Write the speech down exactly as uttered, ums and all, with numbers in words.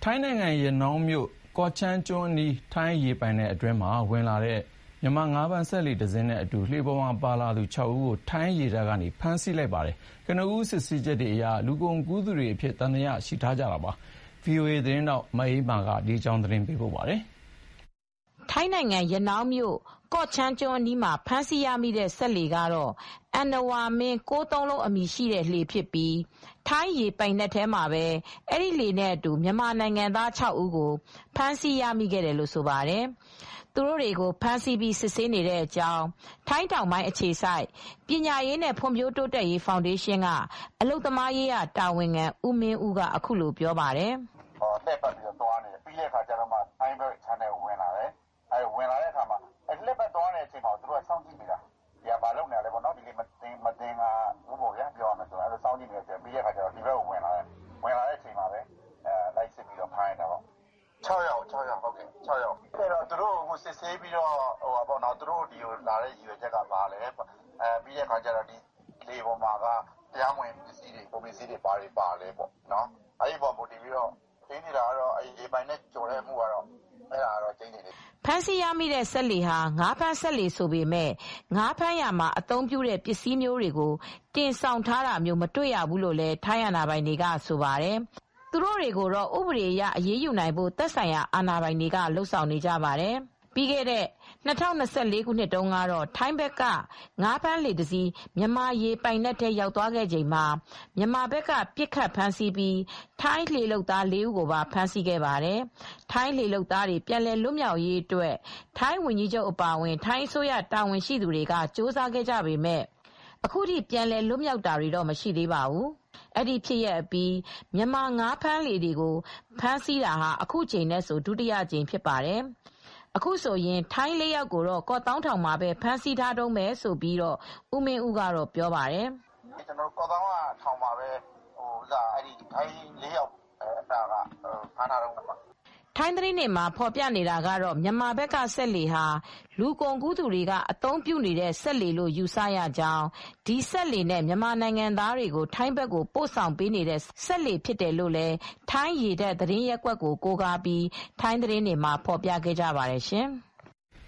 ထိုင်းနိုင်ငံရနောင်းမြို့ကော့ချန်းကျွန်းအနီးထိုင်းရေပိုင်နက်အတွင်းမှာဝင်လာတဲ့မြန်မာငါးဖမ်းစက်လှေတစ်စင်းနဲ့အတူလှေပေါ်မှာပါလာသူ၆ဦးကိုထိုင်းရေတပ်ကဖမ်းဆီးလိုက်ပါတယ်။ကနဦးစစ်ဆေးချက်တွေအရလူကုန်ကူးသူတွေအဖြစ်သံသယရှိထားကြတာပါ။ ဗွီအိုအေသတင်းထောက်မအေးမာကသတင်းပေးပို့ထားပါတယ်။ ထိုင်းနိုင်ငံရနောင်းမြို့ကော့ချန်းကျွန်းအနီးမှာဖမ်းဆီးရမိတဲ့စက်လှေကတော့အဏ္ဏဝါမင်း၉၃လုံးအမည်ရှိတဲ့လှေဖြစ်ပြီးထိုင်းရေပိုင်နက်ထဲမှာပဲအဲဒီလှေနဲ့အတူမြန်မာနိုင်ငံသား၆ဦးကိုဖမ်းဆီးရမိခဲ့တယ်လို့ဆိုပါတယ်။ သူတို့တွေကိုဖမ်းဆီးပြီးစစ်ဆေးနေတဲ့အကြောင်းထိုင်းတောင်ပိုင်းအခြေစိုက်ပညာရေးနဲ့ဖွံ့ဖြိုးတိုးတက်ရေးဖောင်ဒေးရှင်းကအလုပ်သမားရေးတာဝန်ခံဦးမင်းဦးကအခုလိုပြောပါတယ်။ "လှည့်ပတ်ပြီးသွားနေတယ်ပြီးတဲ့အခါကျတော့မှထိုင်းဘက်ခြမ်းထဲဝင်လာတယ်။ဝင်လာတဲ့အခါမှာလှည့်ပတ်သွားနေတဲ့အချိန်မှာသူတို့ကစောင့်ကြည့်နေတာ။ဒီကဘာလုပ်နေလဲပေါ့နော်ဒီမတင်မတင်ကဘူးပေါ့ဗျာပြောရမယ်ဆိုတော့စောင့်ကြည့်နေတယ်ပြီးတဲ့အခါကျတော့ဒီဘက်ကိုဝင်လာတယ်ဝင်လာတဲ့အချိန်မှာပဲလိုက်စစ်ပြီးတော့ဖမ်းလိုက်တာပေါ့၆ယောက်၆ယောက်ဟုတ်ကဲ့၆ယောက်အဲ့တော့သူတို့ကိုစစ်ဆေးပြီးတော့ဟိုပါပေါ့နော်သူတို့ဒီကိုလာတဲ့ရည်ရွယ်ချက်ကပါလဲအဲပြီးတဲ့အခါကျတော့ဒီလေပေါ်မှာကတရားမဝင်ပစ္စည်းတွေပုံပစ္စည်းတွေပါတွေပါလဲပေါ့နော်အဲ့ဒီပေါ်မူတည်ပြီးတော့ကျင်းနေတာကတော့အဲရေပိုင်နဲ့ကြော်တဲ့မှုကတော့အဲ့ဒါကတော့ကျင်းနေတယ်ဖမ်းဆီးရမိတဲ့စက်လှေဟာငါးဖမ်းစက်လှေဆိုပေမဲ့ငါးဖမ်းရာမှာအသုံးပြုတဲ့ပစ္စည်းမျိုးတွေကိုတင်ဆောင်ထားတာမျိုးမတွေ့ရဘူးလို့လည်းထိုင်းအာဏာပိုင်တွေကဆိုပါတယ်။သူတို့တွေကိုတော့ဥပဒေအရအရေးယူနိုင်ဖို့သက်ဆိုင်ရာအာဏာပိုင်တွေကလုပ်ဆောင်နေကြပါတယ်။ပြီးခဲ့တဲ့၂၀၂၄ခုနှစ်တုန်းကတော့ထိုင်းဘက်ကငါးဖမ်းလှေတစ်စီးမြန်မာရေပိုင်နက်ထဲရောက်သွားခဲ့ချိန်မှာမြန်မာဘက်ကပစ်ခတ်ဖမ်းဆီးပြီးထိုင်းလှေလုပ်သားလေးဦးကိုပါဖမ်းဆီးခဲ့ပါတယ်။ထိုင်းလှေလုပ်သားတွေပြန်လည်လွတ်မြောက်ရေးအတွက်ထိုင်းဝန်ကြီးချုပ်အပါအဝင်ထိုင်းအစိုးရတာဝန်ရှိသူတွေကကြိုးစားခဲ့ကြပေမဲ့အခုထိပြန်လည်လွတ်မြောက်တာတွေတော့မရှိသေးပါဘူး။အဲဒီဖြစ်ရပ်အပြီးမြန်မာငါးဖမ်းလှေတွေကိုဖမ်းဆီးတာဟာအခုချိန်နဲ့ဆိုဒုတိယကြိမ်ဖြစ်ပါတယ်။အခုဆိုရင်ထိုင်းလေးယောက်ကိုတော့ကော့သောင်းထောင်မှာပဲဖမ်းဆီးထားတုန်းပဲဆိုပြီးတော့ဦးမင်းဦးကတော့ပြောပါတယ်။ကျွန်တော်ကော့သောင်းကထောင်မှာပဲဟိုဥစားအဲ့ဒီထိုင်းလေးယောက်အဲ့ဒါကဖမ်းထားတုန်းပါထိုင်းသတင်းတွေမှာဖော်ပြနေတာကတော့မြန်မာဘက်ကစက်လှေဟာလူကုန်ကူးသူတွေကအသုံးပြုနေတဲ့စက်လှေလို့ယူဆရကြောင်းဒီစက်လှေနဲ့မြန်မာနိုင်ငံသားတွေကိုထိုင်းဘက်ကိုပို့ဆောင်ပေးနေတဲ့စက်လှေဖြစ်တယ်လို့လည်းထိုင်းရေတပ်သတင်းရပ်ကွက်ကိုကိုးကားပြီးထိုင်းသတင်းတွေမှာဖော်ပြခဲ့ကြပါတယ်ရှင်။